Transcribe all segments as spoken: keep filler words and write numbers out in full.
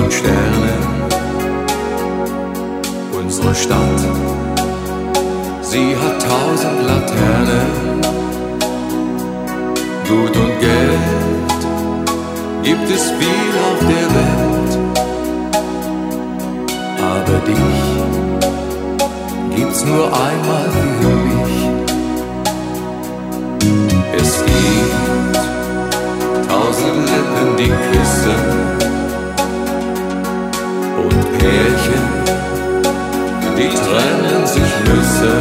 den Sternen. Unsere Stadt, sie hat tausend Laternen. Gut und Geld gibt es viel auf der Welt, aber dich gibt's nur einmal für mich. Es gibt tausend Lippen, die küssen, und Pärchen, die trennen sich müssen.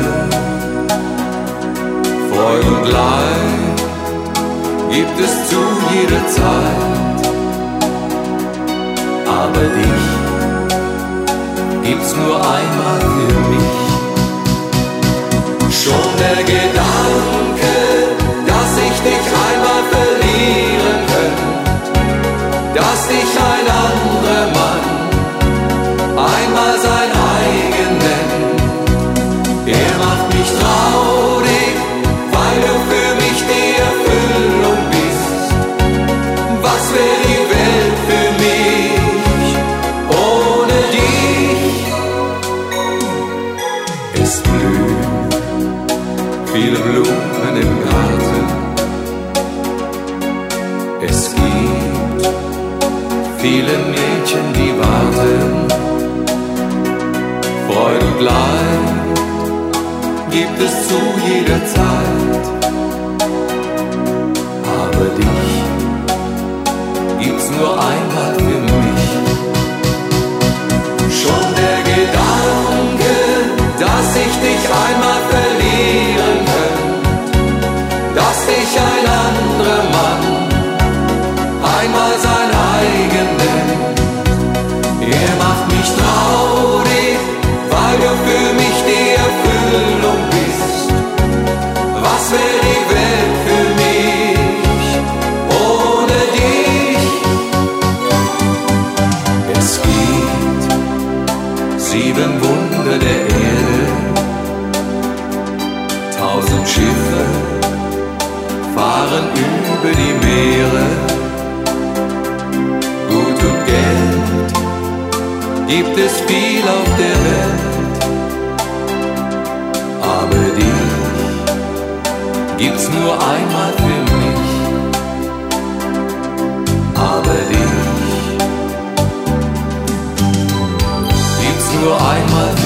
Freude und Leid gibt es zu jeder Zeit, aber dich gibt's nur einmal für mich. Schon der Gedanke, dass ich dich einmal verlieren könnte, dass dich ein anderer Mann einmal sein eigen nennt, er macht mich traurig, weil du für mich die Erfüllung bist. Was wäre die Welt für mich ohne dich? Es blühen viele Blumen im Garten, es gibt viele Mädchen, die warten. Freude und Leid gibt es zu jeder Zeit, aber dich gibt's nur einmal für mich. Schon der Gedanke, dass ich dich einmal verlieren könnte, dass dich ein anderer Mann einmal sein eigen nennt, er macht mich traurig, weil du für mich die Erfüllung bist. Was wäre die Welt für mich ohne dich? Es gibt sieben Wunder der Erde, tausend Schiffe fahren über die Meere. Gut und Geld gibt es viel auf der Welt, aber dich gibt's nur einmal für mich, aber dich gibt's nur einmal